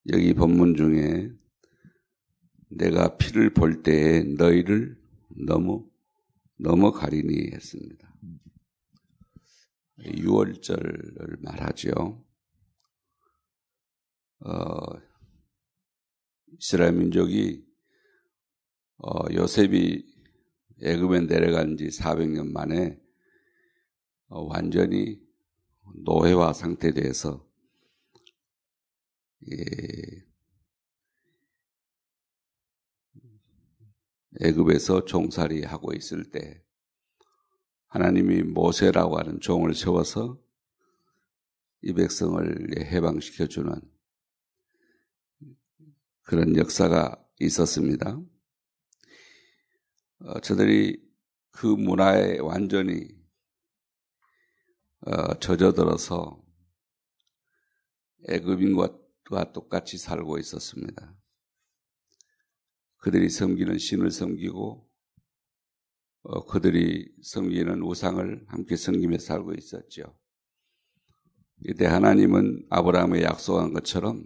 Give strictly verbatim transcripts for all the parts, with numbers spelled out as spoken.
여기 본문 중에 내가 피를 볼 때에 너희를 너무 넘어가리니 했습니다. 유월절을 말하죠. 어, 이스라엘 민족이 어, 요셉이 애굽에 내려간 지 사백 년 만에 어, 완전히 노예화 상태돼서 예, 애굽에서 종살이 하고 있을 때 하나님이 모세라고 하는 종을 세워서 이 백성을 해방시켜주는 그런 역사가 있었습니다. 어, 저들이 그 문화에 완전히 어, 젖어들어서 애굽인과 똑같이 살고 있었습니다. 그들이 섬기는 신을 섬기고 어, 그들이 섬기는 우상을 함께 섬기며 살고 있었죠. 이때 하나님은 아브라함에 약속한 것처럼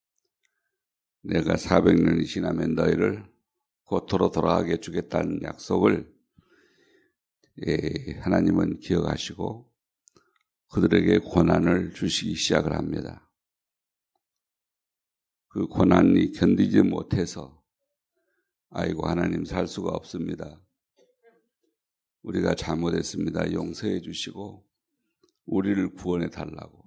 내가 사백 년이 지나면 너희를 고토로 돌아가게 주겠다는 약속을 예, 하나님은 기억하시고 그들에게 고난을 주시기 시작을 합니다. 그 고난이 견디지 못해서 아이고 하나님 살 수가 없습니다. 우리가 잘못했습니다. 용서해 주시고 우리를 구원해 달라고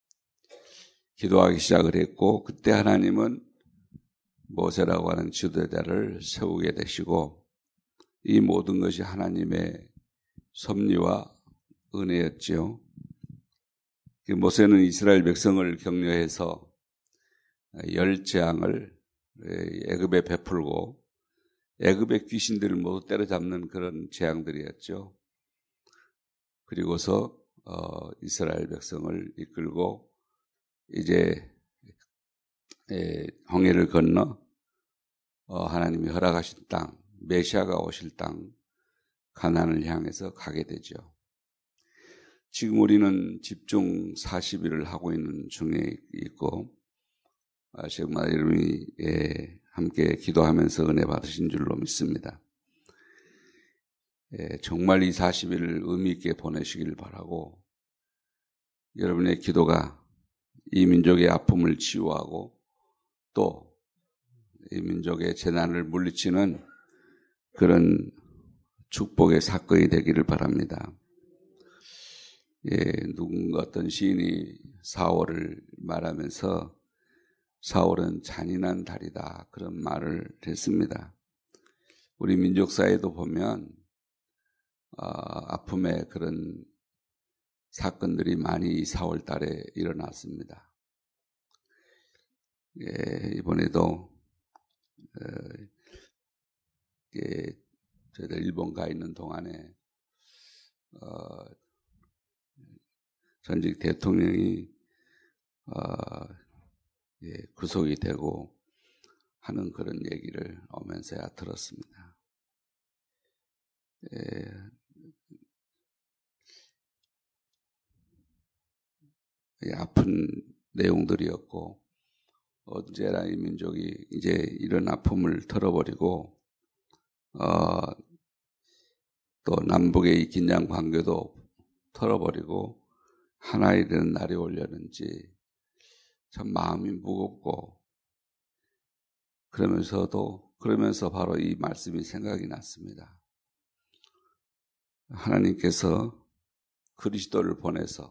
기도하기 시작을 했고 그때 하나님은 모세라고 하는 지도자를 세우게 되시고 이 모든 것이 하나님의 섭리와 은혜였지요. 모세는 이스라엘 백성을 격려해서 열 재앙을 애굽에 베풀고 애굽의 귀신들을 모두 때려잡는 그런 재앙들이었죠. 그리고서 어, 이스라엘 백성을 이끌고 이제 에, 홍해를 건너 어, 하나님이 허락하신 땅, 메시아가 오실 땅 가나안을 향해서 가게 되죠. 지금 우리는 집중 사십 일을 하고 있는 중에 있고 아, 정말 여러분이 예, 함께 기도하면서 은혜 받으신 줄로 믿습니다. 예, 정말 이 사십 일을 의미 있게 보내시길 바라고 여러분의 기도가 이 민족의 아픔을 치유하고 또 이 민족의 재난을 물리치는 그런 축복의 사건이 되기를 바랍니다. 예, 누군가 어떤 시인이 사월을 말하면서 사월은 잔인한 달이다 그런 말을 했습니다. 우리 민족사에도 보면 어, 아픔의 그런 사건들이 많이 사월 달에 일어났습니다. 예, 이번에도 어, 예, 저희들 일본 가 있는 동안에 어, 전직 대통령이 어, 예, 구속이 되고 하는 그런 얘기를 오면서야 들었습니다. 예, 예, 아픈 내용들이었고 언제나 이 민족이 이제 이런 아픔을 털어버리고 어, 또 남북의 이 긴장 관계도 털어버리고 하나이 되는 날이 오려는지 참 마음이 무겁고 그러면서도 그러면서 바로 이 말씀이 생각이 났습니다. 하나님께서 그리스도를 보내서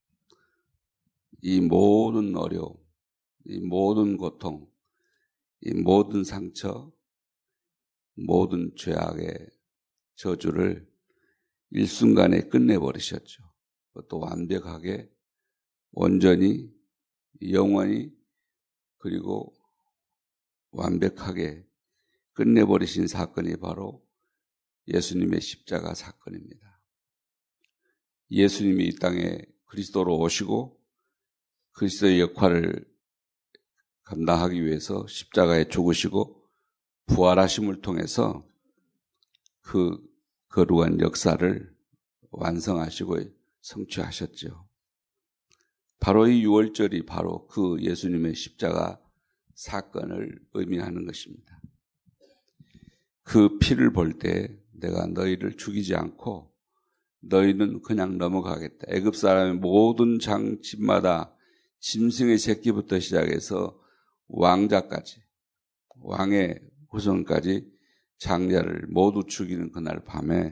이 모든 어려움, 이 모든 고통, 이 모든 상처, 모든 죄악의 저주를 일순간에 끝내버리셨죠. 또 완벽하게 온전히 영원히 그리고 완벽하게 끝내버리신 사건이 바로 예수님의 십자가 사건입니다. 예수님이 이 땅에 그리스도로 오시고 그리스도의 역할을 감당하기 위해서 십자가에 죽으시고 부활하심을 통해서 그 거룩한 역사를 완성하시고 성취하셨죠. 바로 이 유월절이 바로 그 예수님의 십자가 사건을 의미하는 것입니다. 그 피를 볼 때 내가 너희를 죽이지 않고 너희는 그냥 넘어가겠다. 애굽 사람의 모든 장집마다 짐승의 새끼부터 시작해서 왕자까지, 왕의 후손까지 장자를 모두 죽이는 그날 밤에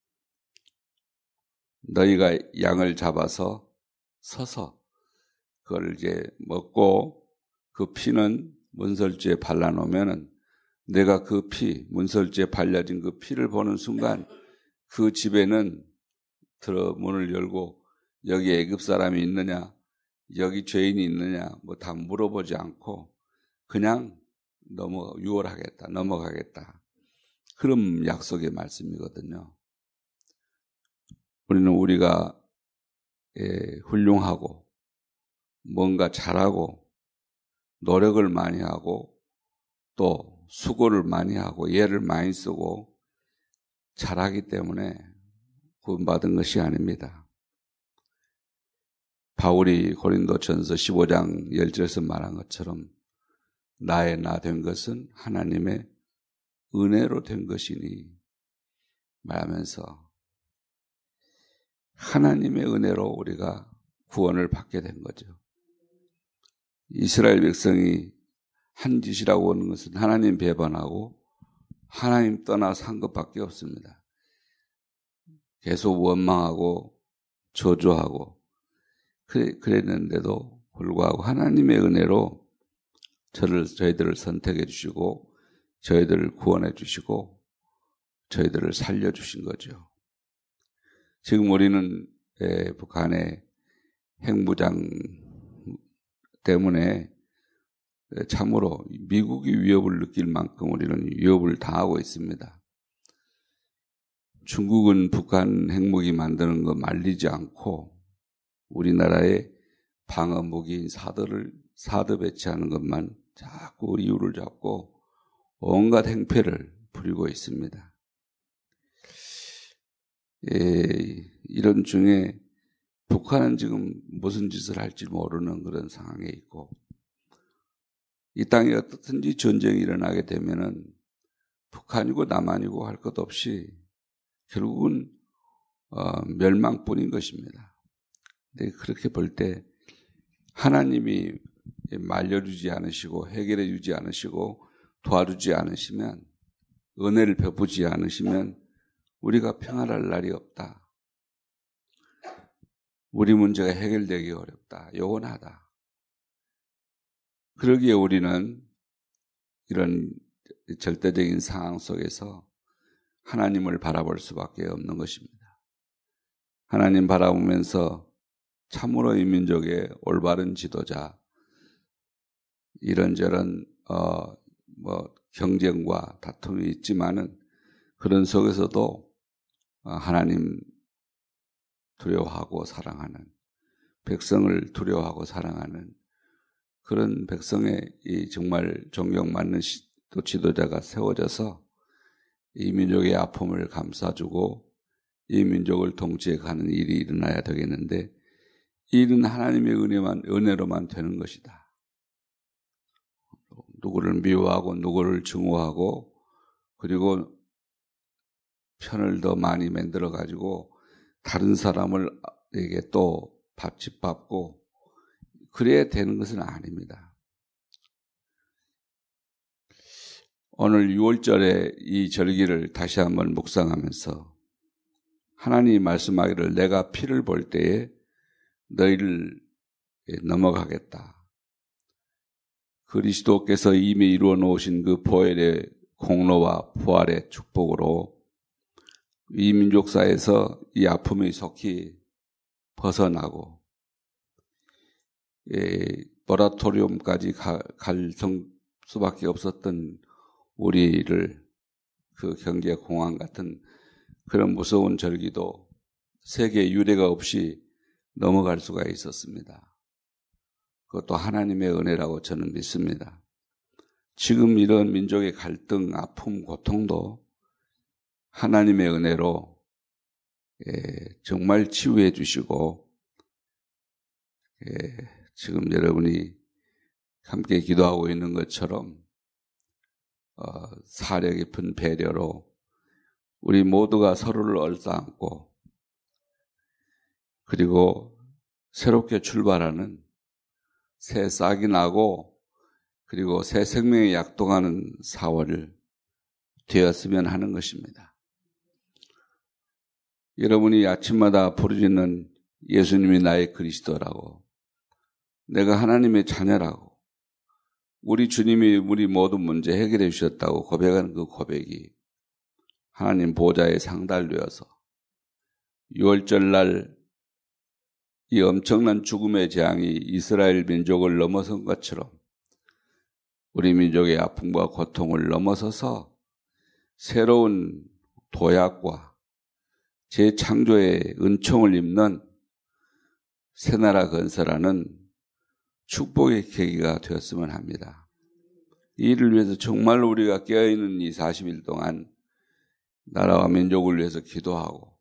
너희가 양을 잡아서 서서 그걸 이제 먹고 그 피는 문설주에 발라놓으면은 내가 그 피, 문설주에 발려진 그 피를 보는 순간 그 집에는 들어 문을 열고 여기 애굽 사람이 있느냐, 여기 죄인이 있느냐 뭐 다 물어보지 않고 그냥 넘어 유월하겠다, 넘어가겠다. 그런 약속의 말씀이거든요. 우리는 우리가 예, 훌륭하고 뭔가 잘하고 노력을 많이 하고 또 수고를 많이 하고 애를 많이 쓰고 잘하기 때문에 구원받은 것이 아닙니다. 바울이 고린도전서 십오 장 십 절에서 말한 것처럼 나의 나 된 것은 하나님의 은혜로 된 것이니 말하면서 하나님의 은혜로 우리가 구원을 받게 된 거죠. 이스라엘 백성이 한 짓이라고 하는 것은 하나님 배반하고 하나님 떠나 산 것밖에 없습니다. 계속 원망하고 저주하고 그랬는데도 불구하고 하나님의 은혜로 저를, 저희들을 선택해 주시고 저희들을 구원해 주시고 저희들을 살려주신 거죠. 지금 우리는 북한의 핵무장 때문에 참으로 미국이 위협을 느낄 만큼 우리는 위협을 당하고 있습니다. 중국은 북한 핵무기 만드는 거 말리지 않고 우리나라의 방어 무기인 사드를 사드 배치하는 것만 자꾸 이유를 잡고 온갖 행패를 부리고 있습니다. 예, 이런 중에 북한은 지금 무슨 짓을 할지 모르는 그런 상황에 있고 이 땅에 어떻든지 전쟁이 일어나게 되면은 북한이고 남한이고 할 것 없이 결국은 어, 멸망뿐인 것입니다. 근데 그렇게 볼 때 하나님이 말려주지 않으시고 해결해 주지 않으시고 도와주지 않으시면 은혜를 베푸지 않으시면 우리가 평안할 날이 없다. 우리 문제가 해결되기 어렵다. 요원하다. 그러기에 우리는 이런 절대적인 상황 속에서 하나님을 바라볼 수밖에 없는 것입니다. 하나님 바라보면서 참으로 이 민족의 올바른 지도자, 이런저런 어, 뭐 경쟁과 다툼이 있지만은 그런 속에서도 하나님 두려워하고 사랑하는 백성을 두려워하고 사랑하는 그런 백성의 이 정말 존경받는 또 지도자가 세워져서 이 민족의 아픔을 감싸주고 이 민족을 통치해 가는 일이 일어나야 되겠는데 이 일은 하나님의 은혜만, 은혜로만 되는 것이다. 누구를 미워하고 누구를 증오하고 그리고 편을 더 많이 만들어 가지고 다른 사람을에게 또 밥집밟고 그래야 되는 것은 아닙니다. 오늘 유월절에 이 절기를 다시 한번 묵상하면서 하나님이 말씀하기를 내가 피를 볼 때에 너희를 넘어가겠다. 그리스도께서 이미 이루어 놓으신 그 보혈의 공로와 부활의 축복으로 이 민족사에서 이 아픔이 속히 벗어나고 예, 모라토리움까지 가, 갈 수밖에 없었던 우리를 그 경제 공황 같은 그런 무서운 절기도 세계 유례가 없이 넘어갈 수가 있었습니다. 그것도 하나님의 은혜라고 저는 믿습니다. 지금 이런 민족의 갈등, 아픔, 고통도 하나님의 은혜로 예, 정말 치유해 주시고 예, 지금 여러분이 함께 기도하고 있는 것처럼 어, 사려 깊은 배려로 우리 모두가 서로를 얼싸안고 그리고 새롭게 출발하는 새 싹이 나고 그리고 새 생명이 약동하는 사월을 되었으면 하는 것입니다. 여러분이 아침마다 부르짖는 예수님이 나의 그리스도라고, 내가 하나님의 자녀라고, 우리 주님이 우리 모든 문제 해결해 주셨다고 고백하는 그 고백이 하나님 보좌에 상달되어서 유월절 날 이 엄청난 죽음의 재앙이 이스라엘 민족을 넘어선 것처럼 우리 민족의 아픔과 고통을 넘어서서 새로운 도약과 재창조의 은총을 입는 새나라 건설하는 축복의 계기가 되었으면 합니다. 이 일을 위해서 정말로 우리가 깨어있는 이 사십 일 동안 나라와 민족을 위해서 기도하고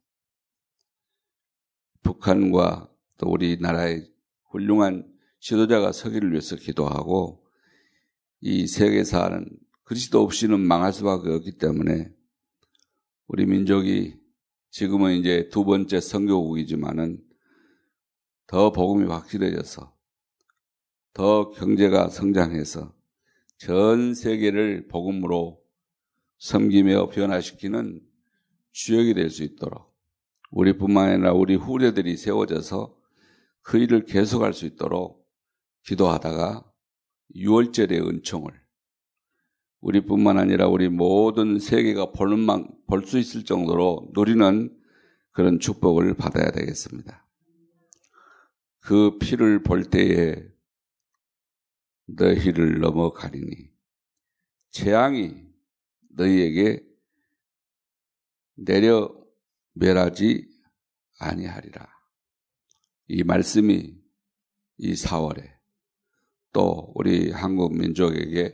북한과 또 우리나라의 훌륭한 지도자가 서기를 위해서 기도하고 이 세계사는 그리스도 없이는 망할 수밖에 없기 때문에 우리 민족이 지금은 이제 두 번째 선교국이지만은 더 복음이 확실해져서 더 경제가 성장해서 전 세계를 복음으로 섬기며 변화시키는 주역이 될 수 있도록 우리뿐만 아니라 우리 후대들이 세워져서 그 일을 계속할 수 있도록 기도하다가 유월절의 은총을 우리뿐만 아니라 우리 모든 세계가 볼 수 있을 정도로 누리는 그런 축복을 받아야 되겠습니다. 그 피를 볼 때에 너희를 넘어가리니 재앙이 너희에게 내려 멸하지 아니하리라. 이 말씀이 이 사월에 또 우리 한국 민족에게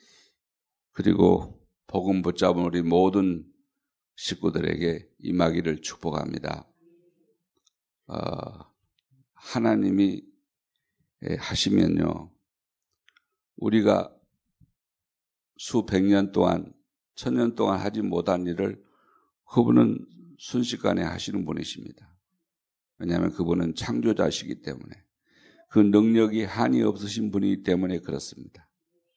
그리고 복음 붙잡은 우리 모든 식구들에게 임하기를 축복합니다. 어, 하나님이 하시면요, 우리가 수백 년 동안, 천년 동안 하지 못한 일을 그분은 순식간에 하시는 분이십니다. 왜냐하면 그분은 창조자시기 때문에, 그 능력이 한이 없으신 분이기 때문에 그렇습니다.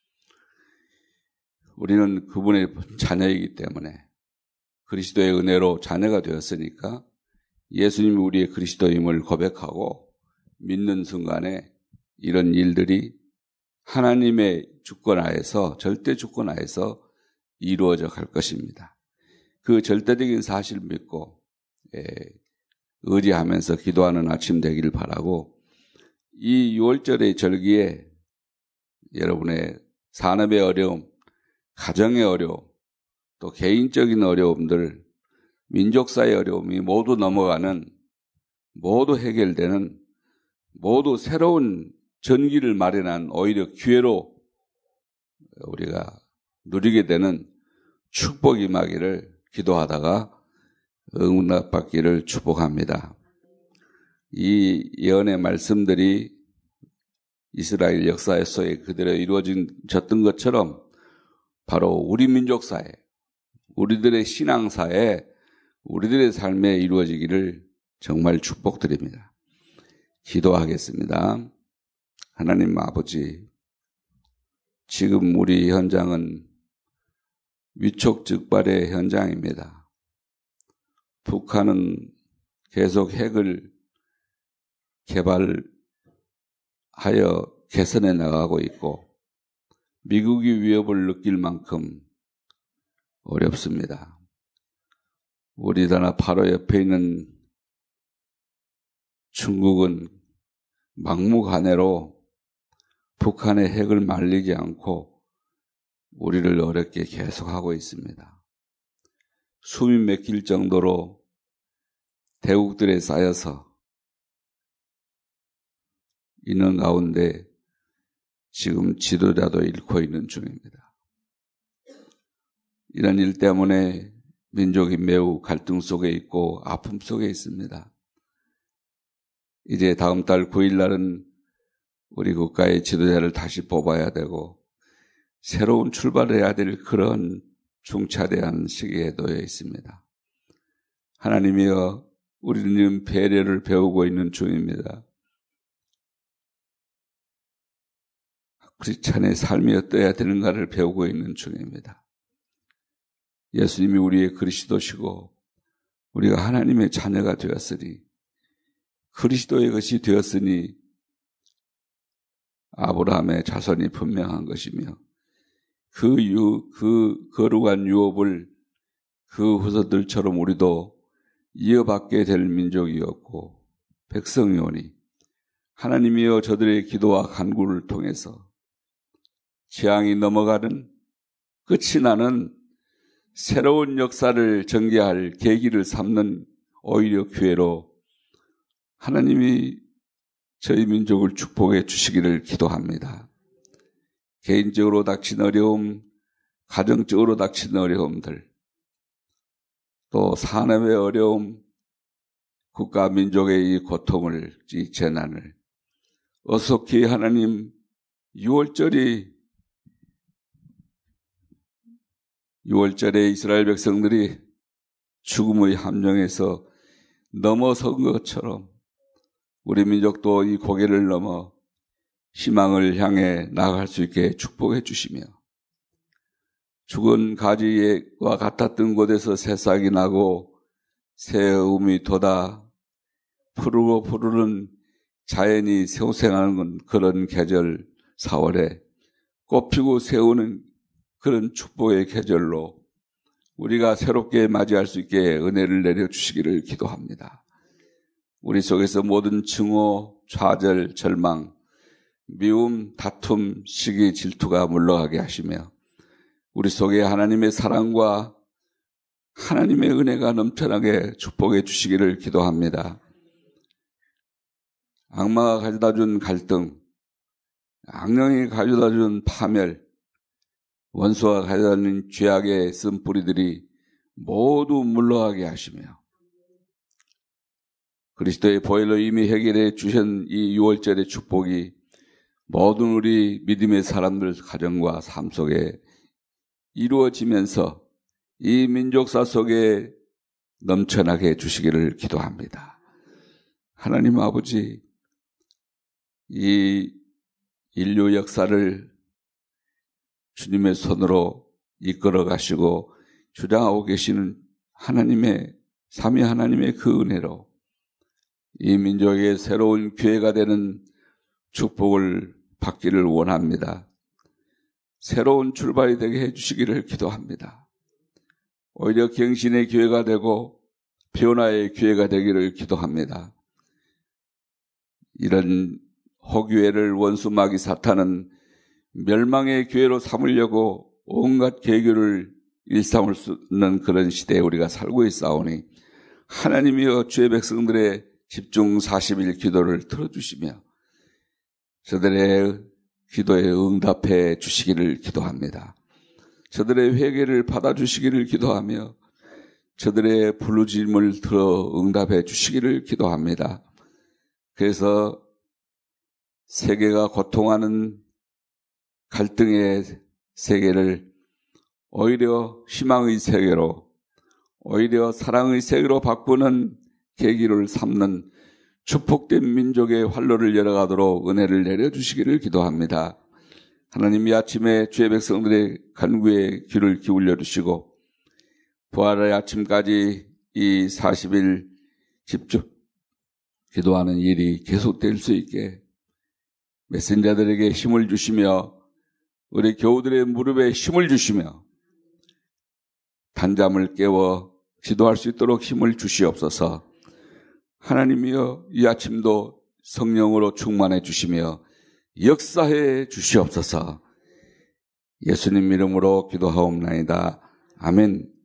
우리는 그분의 자녀이기 때문에 그리스도의 은혜로 자녀가 되었으니까 예수님이 우리의 그리스도임을 고백하고 믿는 순간에 이런 일들이 하나님의 주권하에서, 절대 주권하에서 이루어져 갈 것입니다. 그 절대적인 사실을 믿고 예, 의지하면서 기도하는 아침 되기를 바라고, 이 유월절의 절기에 여러분의 산업의 어려움, 가정의 어려움, 또 개인적인 어려움들, 민족사의 어려움이 모두 넘어가는, 모두 해결되는, 모두 새로운 전기를 마련한 오히려 기회로 우리가 누리게 되는 축복이 임하기를 기도하다가 응답받기를 축복합니다. 이 예언의 말씀들이 이스라엘 역사의 속에 그대로 이루어졌던 것처럼 바로 우리 민족사에, 우리들의 신앙사에, 우리들의 삶에 이루어지기를 정말 축복드립니다. 기도하겠습니다. 하나님 아버지, 지금 우리 현장은 위촉즉발의 현장입니다. 북한은 계속 핵을 개발하여 개선해 나가고 있고 미국이 위협을 느낄 만큼 어렵습니다. 우리나라 바로 옆에 있는 중국은 막무가내로 북한의 핵을 말리지 않고 우리를 어렵게 계속하고 있습니다. 숨이 막힐 정도로 대국들에 쌓여서 있는 가운데 지금 지도자도 잃고 있는 중입니다. 이런 일 때문에 민족이 매우 갈등 속에 있고 아픔 속에 있습니다. 이제 다음 달 구 일 날은 우리 국가의 지도자를 다시 뽑아야 되고 새로운 출발을 해야 될 그런 중차대한 시기에 놓여 있습니다. 하나님이여, 우리는 배려를 배우고 있는 중입니다. 크리스찬의 삶이 어떠해야 되는가를 배우고 있는 중입니다. 예수님이 우리의 그리스도시고 우리가 하나님의 자녀가 되었으니, 그리스도의 것이 되었으니 아브라함의 자손이 분명한 것이며, 그 유, 그 거룩한 유업을 그 후손들처럼 우리도 이어받게 될 민족이었고 백성이오니, 하나님이여, 저들의 기도와 간구를 통해서 재앙이 넘어가는, 끝이 나는 새로운 역사를 전개할 계기를 삼는 오히려 기회로 하나님이 저희 민족을 축복해 주시기를 기도합니다. 개인적으로 닥친 어려움, 가정적으로 닥친 어려움들, 또 산업의 어려움, 국가 민족의 이 고통을, 이 재난을 어속히 하나님, 유월절이 유월절에 이스라엘 백성들이 죽음의 함정에서 넘어선 것처럼 우리 민족도 이 고개를 넘어 희망을 향해 나아갈 수 있게 축복해 주시며, 죽은 가지와 같았던 곳에서 새싹이 나고 새음이 돋아 푸르고 푸르는 자연이 생생하는 그런 계절, 사월에 꽃피고 새우는 그런 축복의 계절로 우리가 새롭게 맞이할 수 있게 은혜를 내려주시기를 기도합니다. 우리 속에서 모든 증오, 좌절, 절망, 미움, 다툼, 시기, 질투가 물러가게 하시며, 우리 속에 하나님의 사랑과 하나님의 은혜가 넘쳐나게 축복해 주시기를 기도합니다. 악마가 가져다준 갈등, 악령이 가져다준 파멸, 원수가 가져다준 죄악의 쓴뿌리들이 모두 물러가게 하시며, 그리스도의 보혈로 이미 해결해 주신 이 유월절의 축복이 모든 우리 믿음의 사람들 가정과 삶 속에 이루어지면서 이 민족사 속에 넘쳐나게 해주시기를 기도합니다. 하나님 아버지, 이 인류 역사를 주님의 손으로 이끌어 가시고 주장하고 계시는 하나님의, 삼위 하나님의 그 은혜로 이 민족의 새로운 기회가 되는 축복을 받기를 원합니다. 새로운 출발이 되게 해주시기를 기도합니다. 오히려 경신의 기회가 되고 변화의 기회가 되기를 기도합니다. 이런 허기회를 원수 마귀 사탄은 멸망의 기회로 삼으려고 온갖 계교를 일삼을 수 있는 그런 시대에 우리가 살고 있사오니, 하나님이여, 주의 백성들의 집중 사십 일 기도를 들어주시며 저들의 기도에 응답해 주시기를 기도합니다. 저들의 회개를 받아주시기를 기도하며 저들의 부르짖음을 들어 응답해 주시기를 기도합니다. 그래서 세계가 고통하는 갈등의 세계를 오히려 희망의 세계로, 오히려 사랑의 세계로 바꾸는 계기를 삼는 축복된 민족의 활로를 열어가도록 은혜를 내려주시기를 기도합니다. 하나님, 이 아침에 주의 백성들의 간구에 귀를 기울여 주시고 부활의 아침까지 이 사십 일 집중 기도하는 일이 계속될 수 있게 메신저들에게 힘을 주시며 우리 교우들의 무릎에 힘을 주시며 단잠을 깨워 기도할 수 있도록 힘을 주시옵소서. 하나님이여, 이 아침도 성령으로 충만해 주시며 역사해 주시옵소서. 예수님 이름으로 기도하옵나이다. 아멘.